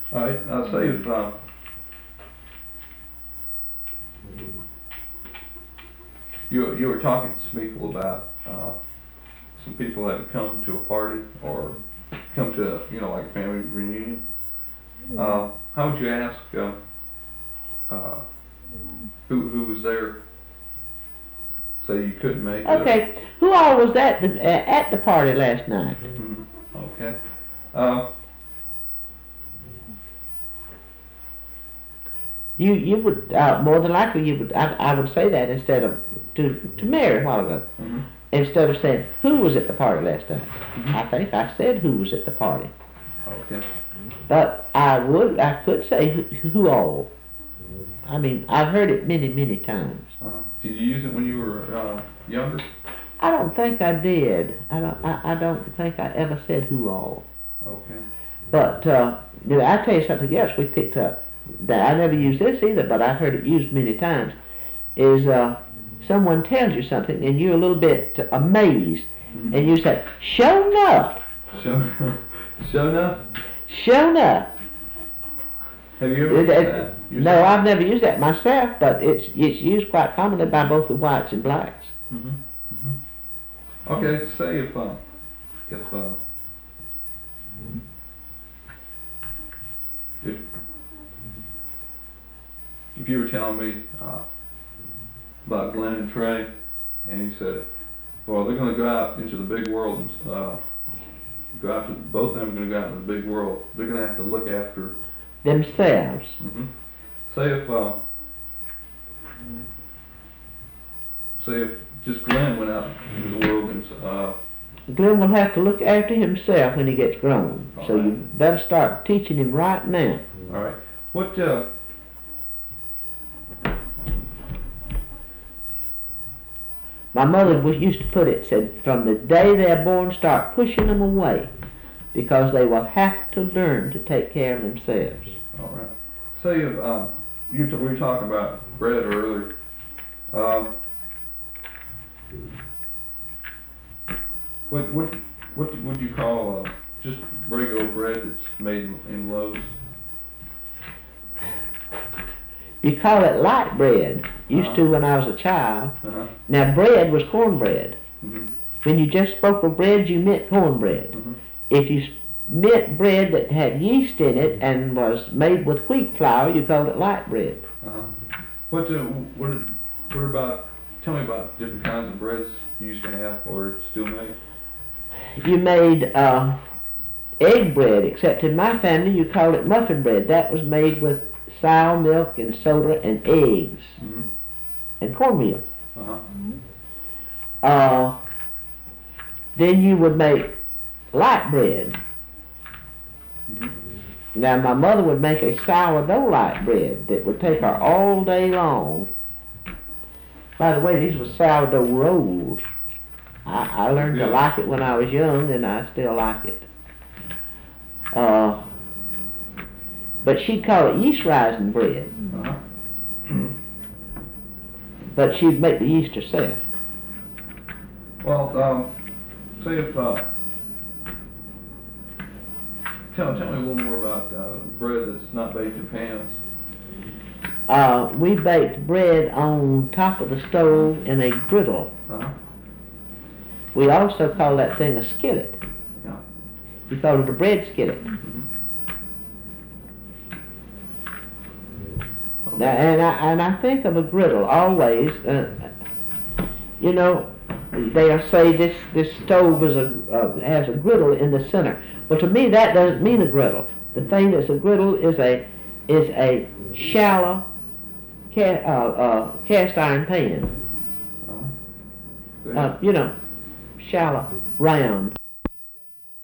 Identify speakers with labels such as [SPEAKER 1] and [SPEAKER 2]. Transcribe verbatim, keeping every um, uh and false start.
[SPEAKER 1] All right, I'll say if, uh, you, you were talking to some people about, uh, some people that would come to a party or come to, you know, like a family reunion, uh, how would you ask, uh, uh, who, who was there? Say you couldn't make it.
[SPEAKER 2] Okay, who all was at the, at the party last night?
[SPEAKER 1] Mhm. Okay. Uh,
[SPEAKER 2] You you would uh, more than likely you would I, I would say that instead of to to Mary a while ago,
[SPEAKER 1] mhm.
[SPEAKER 2] instead of saying who was at the party last night.
[SPEAKER 1] Mhm.
[SPEAKER 2] I think I said who was at the party,
[SPEAKER 1] Okay.
[SPEAKER 2] but I would I could say who, who all. I mean, I've heard it many many times.
[SPEAKER 1] Uh-huh. Did you use it when you were uh, younger?
[SPEAKER 2] I don't think I did. I don't I, I don't think I ever said who all.
[SPEAKER 1] Okay.
[SPEAKER 2] But uh, you know, I tell you something else we picked up that I never used this either, but I've heard it used many times. Is uh, someone tells you something and you're a little bit amazed,
[SPEAKER 1] Mhm.
[SPEAKER 2] and you say, "Sure enough,
[SPEAKER 1] Show, show enough.
[SPEAKER 2] sure enough."
[SPEAKER 1] Have you ever
[SPEAKER 2] It-
[SPEAKER 1] used
[SPEAKER 2] it-
[SPEAKER 1] that? Used
[SPEAKER 2] no,
[SPEAKER 1] that?
[SPEAKER 2] I've never used that myself, but it's it's used quite commonly by both the whites and blacks.
[SPEAKER 1] Mhm. Mhm. Okay. Say if uh, if uh, if if you were telling me uh, about Glenn and Trey, and you said, well, they're going to go out into the big world and uh, go out to both of them are going to go out into the big world. They're going to have to look after.
[SPEAKER 2] Themselves.
[SPEAKER 1] Mm-hmm. Say if uh, say if just Glenn went out into the world and uh,
[SPEAKER 2] Glenn will have to look after himself when he gets grown.
[SPEAKER 1] All
[SPEAKER 2] So
[SPEAKER 1] right.
[SPEAKER 2] you better start teaching him right now.
[SPEAKER 1] all right, what uh,
[SPEAKER 2] My mother was used to put it, said, from the day they're born, start pushing them away, because they will have to learn to take care of themselves.
[SPEAKER 1] all right. Say if uh, you t- we were talking about bread earlier. Um, what what what would you call uh, just regular bread that's made in, in loaves?
[SPEAKER 2] You call it light bread, used
[SPEAKER 1] Uh-huh.
[SPEAKER 2] to when I was a child.
[SPEAKER 1] Uh-huh.
[SPEAKER 2] Now bread was cornbread.
[SPEAKER 1] Mm-hmm.
[SPEAKER 2] When you just spoke of bread, you meant cornbread.
[SPEAKER 1] Mm-hmm.
[SPEAKER 2] If you s- meant bread that had yeast in it and was made with wheat flour, you called it light bread.
[SPEAKER 1] Uh-huh. What uh, what what about? Tell me about different kinds of breads you used to have or still make.
[SPEAKER 2] You made uh, egg bread, except in my family you called it muffin bread. That was made with sour milk and soda and eggs
[SPEAKER 1] Mm-hmm.
[SPEAKER 2] and cornmeal.
[SPEAKER 1] Uh-huh.
[SPEAKER 2] Uh, then you would make light bread.
[SPEAKER 1] Mm-hmm.
[SPEAKER 2] Now my mother would make a sourdough light bread that would take her all day long. By the way, these were sourdough rolls. I, I learned to
[SPEAKER 1] Good.
[SPEAKER 2] like it when I was young, and I still like it. Uh, but she'd call it yeast rising bread,
[SPEAKER 1] Uh-huh.
[SPEAKER 2] but she'd make the yeast herself.
[SPEAKER 1] Well, um, say if uh, tell tell me a little more about uh, bread that's not baked in pans.
[SPEAKER 2] Uh, we baked bread on top of the stove in a griddle.
[SPEAKER 1] Uh-huh.
[SPEAKER 2] We also call that thing a skillet.
[SPEAKER 1] Yeah.
[SPEAKER 2] We call it a bread skillet.
[SPEAKER 1] Mm-hmm. Okay.
[SPEAKER 2] Now, and I and I think of a griddle always. Uh, you know, they are say this this stove is a uh, has a griddle in the center. Well, to me that doesn't mean a griddle. The thing that's a griddle is a is a shallow ca- uh, uh, cast iron pan.
[SPEAKER 1] Uh-huh. Good.
[SPEAKER 2] Uh, you know, shallow, round.